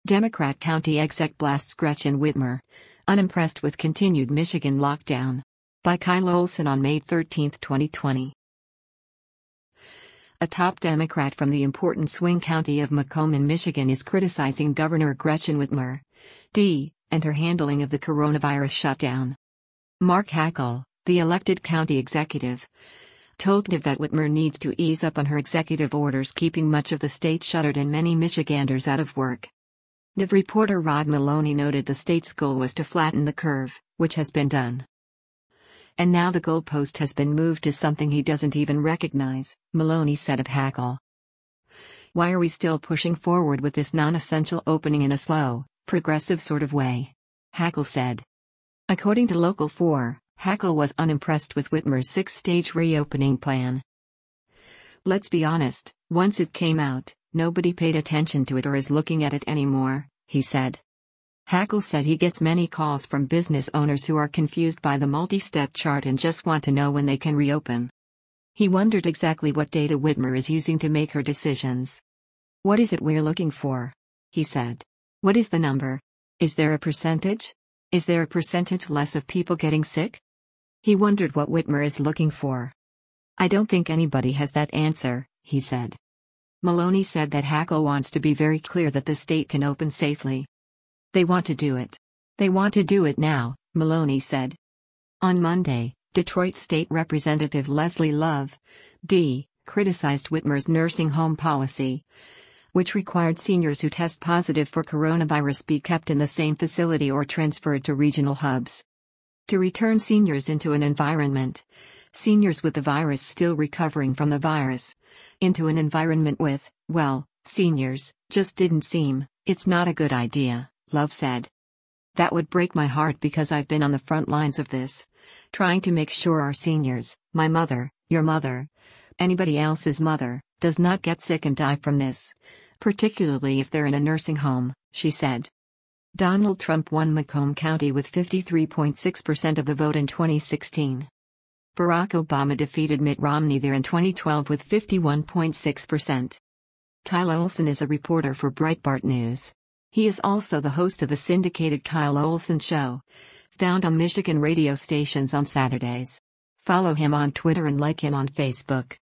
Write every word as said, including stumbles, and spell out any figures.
Democrat County Exec blasts Gretchen Whitmer. Unimpressed with continued Michigan lockdown. By Kyle Olson on May thirteenth, twenty twenty. A top Democrat from the important swing county of Macomb in Michigan is criticizing Governor Gretchen Whitmer, D, and her handling of the coronavirus shutdown. Mark Hackel, the elected county executive, told D that Whitmer needs to ease up on her executive orders keeping much of the state shuttered and many Michiganders out of work. D reporter Rod Maloney noted the state's goal was to flatten the curve, which has been done. And now the goalpost has been moved to something he doesn't even recognize, Maloney said of Hackel. Why are we still pushing forward with this non-essential opening in a slow, progressive sort of way? Hackel said. According to Local four, Hackel was unimpressed with Whitmer's six-stage reopening plan. Let's be honest, once it came out, nobody paid attention to it or is looking at it anymore, he said. Hackel said he gets many calls from business owners who are confused by the multi-step chart and just want to know when they can reopen. He wondered exactly what data Whitmer is using to make her decisions. What is it we're looking for? He said. What is the number? Is there a percentage? Is there a percentage less of people getting sick? He wondered what Whitmer is looking for. I don't think anybody has that answer, he said. Maloney said that Hackel wants to be very clear that the state can open safely. They want to do it. They want to do it now, Maloney said. On Monday, Detroit State Representative Leslie Love, D, criticized Whitmer's nursing home policy, which required seniors who test positive for coronavirus be kept in the same facility or transferred to regional hubs. To return seniors into an environment, seniors with the virus still recovering from the virus, into an environment with, well, seniors, just didn't seem, it's not a good idea, Love said. That would break my heart because I've been on the front lines of this, trying to make sure our seniors, my mother, your mother, anybody else's mother, does not get sick and die from this, particularly if they're in a nursing home, she said. Donald Trump won Macomb County with fifty-three point six percent of the vote in twenty sixteen. Barack Obama defeated Mitt Romney there in twenty twelve with fifty-one point six percent. Kyle Olson is a reporter for Breitbart News. He is also the host of the syndicated Kyle Olson Show, found on Michigan radio stations on Saturdays. Follow him on Twitter and like him on Facebook.